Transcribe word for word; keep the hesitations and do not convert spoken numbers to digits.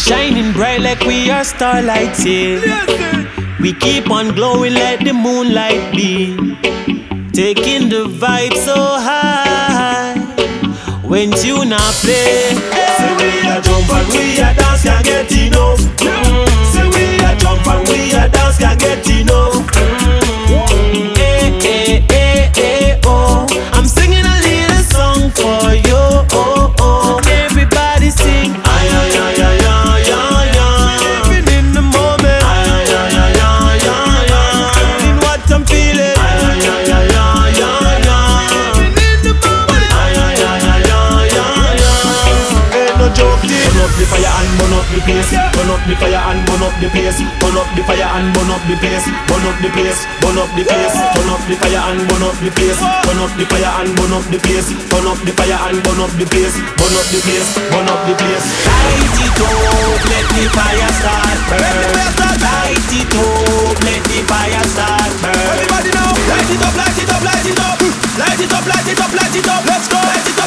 Shining bright like we are starlights, yeah. We keep on glowing like the moonlight beam, taking the vibe so high. When you not play, say we a jump and we a dance, can't get enough. Say we a jump and we a dance, can't get enough. Eh, eh, eh, eh, oh. I'm singing a little song for you, oh, oh. Everybody sing, ay, ay, ay, ay, ay, ay, ay. Living in the moment, ay, ay, ay, ay, ay, ay. Feeling what I'm feeling, ay, ay, ay, ay, ay, ay, ay. Living in the moment, ay, ay, ay, ay, ay, ay, ay. Ain't no joke, burn up the fire and burn up the place. Burn up the fire and burn up the place. Burn up the fire and burn up the place. Burn up the place, burn up the place. Turn up the fire and burn up the place. Turn up the fire and burn up the place. Turn up the fire and burn up the place. Burn up the place, burn up the place. Light it up, let the fire start burn. Light it up, let the fire start burn. Everybody now, light it up, light it up, light it up. Light it up, light it up, light it up. Let's go, light it up.